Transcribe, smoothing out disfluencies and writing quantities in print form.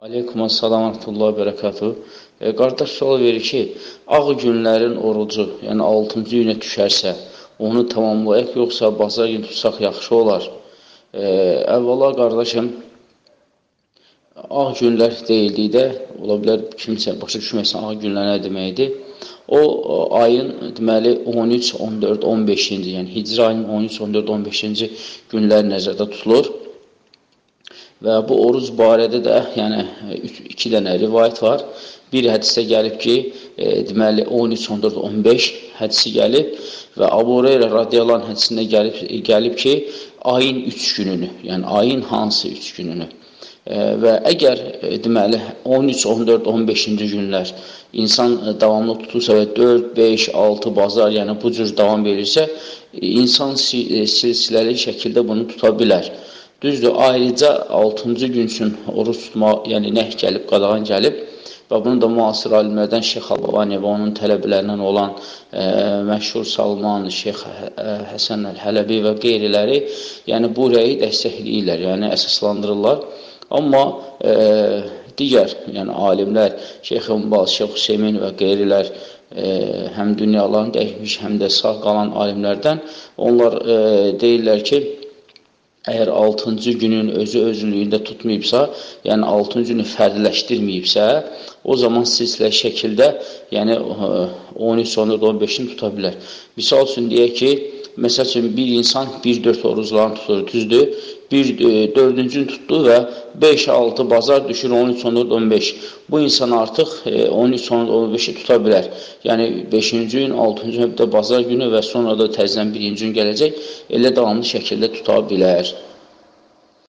Aleykumussalam və rahmetullahi və bərəkatuhu. Qardaş sual verir ki, ağ günlərin orucu, yəni 6-cı günə düşərsə, onu tamamlayaq, yoxsa bazar günü tutsaq yaxşı olar. Əvvəla qardaşım, ağ günlər deyildikdə, ola bilər kimsə başa düşməsin, ağ günlər nə deməkdir? O, ayın deməli 13, 14, 15-ci, yəni hicri ayın 13, 14, 15-ci günlər nəzərdə tutulur. Və bu oruc barədə də yəni, iki dənə rivayət var. Bir hədisdə gəlib ki, deməli 13, 14, 15 hədisi gəlib və Əbu Hüreyrə radiyallahu anh hədisində gəlib ki, ayın 3 gününü, yəni ayın hansı 3 gününü və əgər deməli 13, 14, 15-ci günlər insan davamlı tutursa və 4, 5, 6 bazar, yəni bu cür davam verirsə, insan silsiləli şəkildə bunu tuta bilər. Düzdür, ayrıca 6-cı gün üçün oruç tutmaq, yəni nəh gəlib, qadağan gəlib və bunu da müasir alimlərdən Şeyx Albani və onun tələbələrindən olan məşhur Salman, Şeyx Həsən Əl-Hələbi və qeyriləri, yəni bu rəyi dəstəkləyirlər, yəni əsaslandırırlar. Amma digər yəni, alimlər, Şeyx Ümbaz, Şeyx Hüseymin və qeyrilər həm dünyalarını dəyişmiş, həm də sağ qalan alimlərdən onlar deyirlər ki, əgər 6-cı günün özlüyündə tutmayıbsa, yəni 6-cı günü fərdiləşdirməyibsə, o zaman silsilə şəkildə yəni 13, 14, 15-ini tuta bilər. Misal üçün deyək ki, məsəl üçün bir insan 1-4 oruclarını tutur, düzdür, 4-cünü tutdu və 5-6 bazar düşür 13, 14, 15. Bu insan artıq 13, 14, 15-i tuta bilər. Yəni 5-ci gün, 6-cı gün, bazar günü və sonra da təzələn 1-ci gün gələcək, elə davamlı şəkildə tuta bilər.